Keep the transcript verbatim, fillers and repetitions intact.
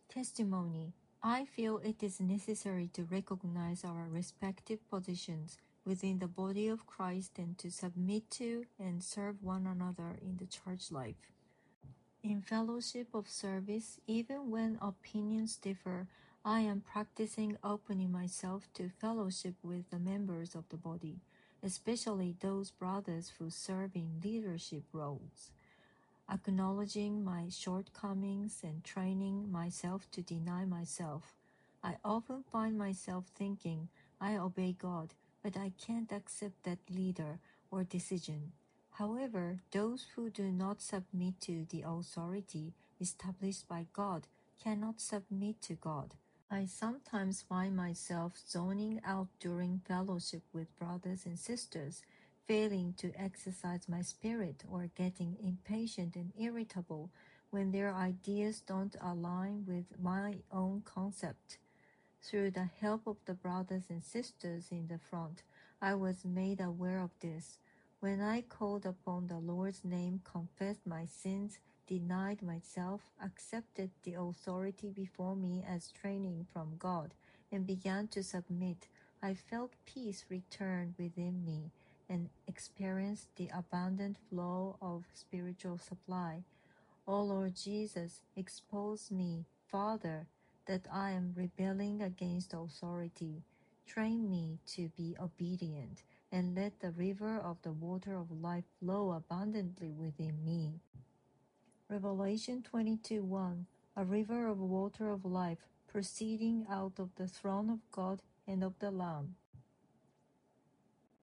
Testimony. I feel it is necessary to recognize our respective positions within the body of Christ and to submit to and serve one another in the church life. In fellowship of service, even when opinions differ, I am practicing opening myself to fellowship with the members of the body, especially those brothers who serve in leadership roles. Acknowledging my shortcomings and training myself to deny myself, I often find myself thinking, I obey God, but I can't accept that leader or decision. However, those who do not submit to the authority established by God cannot submit to God. I sometimes find myself zoning out during fellowship with brothers and sisters, failing to exercise my spirit or getting impatient and irritable when their ideas don't align with my own concept. Through the help of the brothers and sisters in the front, I was made aware of this. When I called upon the Lord's name, confessed my sins, denied myself, accepted the authority before me as training from God, and began to submit, I felt peace return within me and experienced the abundant flow of spiritual supply. O Lord Jesus, expose me, Father, that I am rebelling against authority. Train me to be obedient, and let the river of the water of life flow abundantly within me. Revelation twenty-two one. A river of water of life proceeding out of the throne of God and of the Lamb.